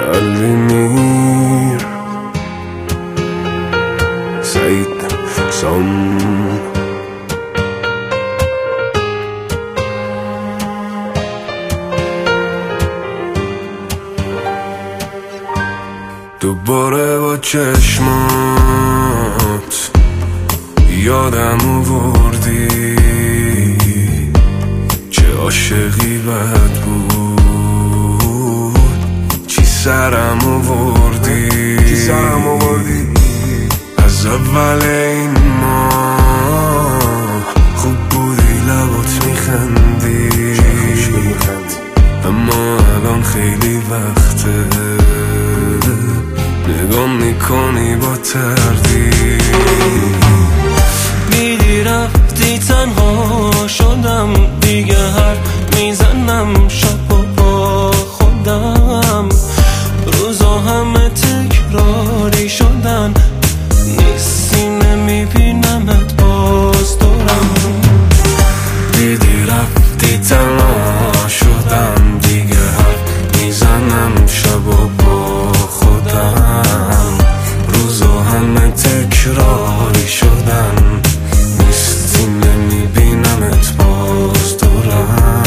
المیر سعید سام دوباره با چشمات یادم آوردی چه عاشقی بد بود چی سرم آوردی از اول این ماه خوب بودی لبات میخندی اما الان خیلی وقته نگام میکنی با تردید میدی رفتی تنها شدم دیگه حرف میزنم شب و با خودم روزا همه تکراری شدن نیستی نمیبینمت باز دورم دیدی رفتی تنها شدم دیگه حرف میزنم شب و با خودم روزا همه تکراری شدن نیستی نمیبینمت باز دورم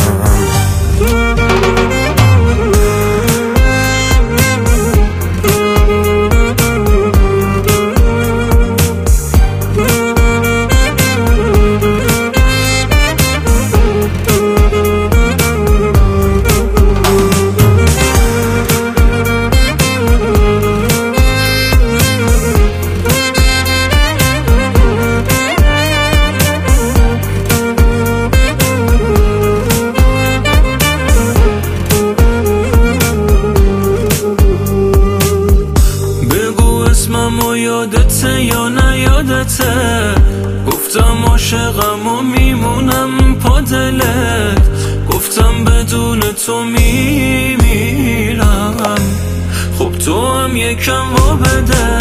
اسممو یادته یا نیادته گفتم عاشقم و میمونم پا دلت گفتم بدون تو میمیرم خب تو هم یکم وا بده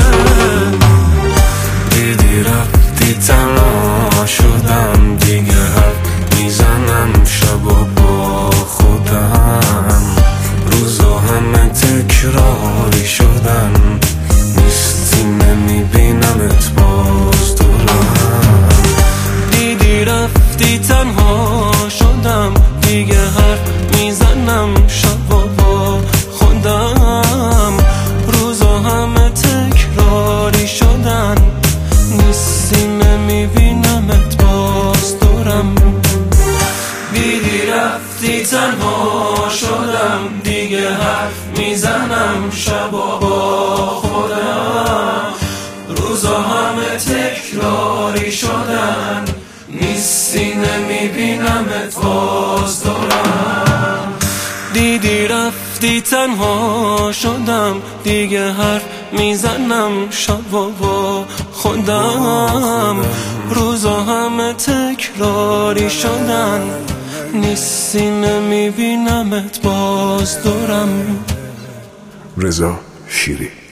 دیدی رفتی تنها شدم دیگه حرف میزنم شب و با خودم روزا همه تکراری شدن نیستی نمیبینمت باز دورم دیدی رفتی تنها شدم دیگه حرف میزنم شب و با خودم روزا همه تکراری شدن نیستی نمیبینمت باز دورم دیدی رفتی تنها شدم دیگه حرف میزنم شب و با خودم روزا همه تکراری شدن نیستی نمیبینمت باز دورم دیدی رفتی تنها شدم دیگه حرف میزنم شب و با خودم روزا همه تکراری شدن نیستی نمیبینمت باز دورم رضا شیری